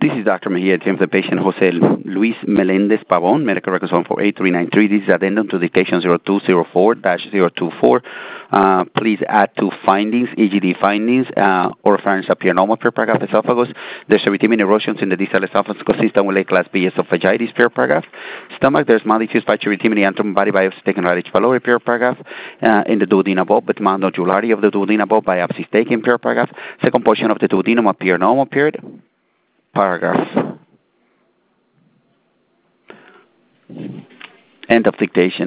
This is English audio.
This is Dr. Mejia, attempt the patient Jose Luis Melendez Pavon, medical records on for 8393. This is addendum to dictation 0204-024. Please add to findings, EGD findings, oropharynx appear normal per paragraph esophagus. There's erythema erosions in the distal esophagus consistent with A class B esophagitis per paragraph. Stomach, there's mild diffuse pituitary and body biopsy taken right each pylori per paragraph. In the duodenum bulb, but mild nodularity of the duodenum bulb, biopsy taken per paragraph. Second portion of the duodenum appear normal period. Paragraph. End of dictation.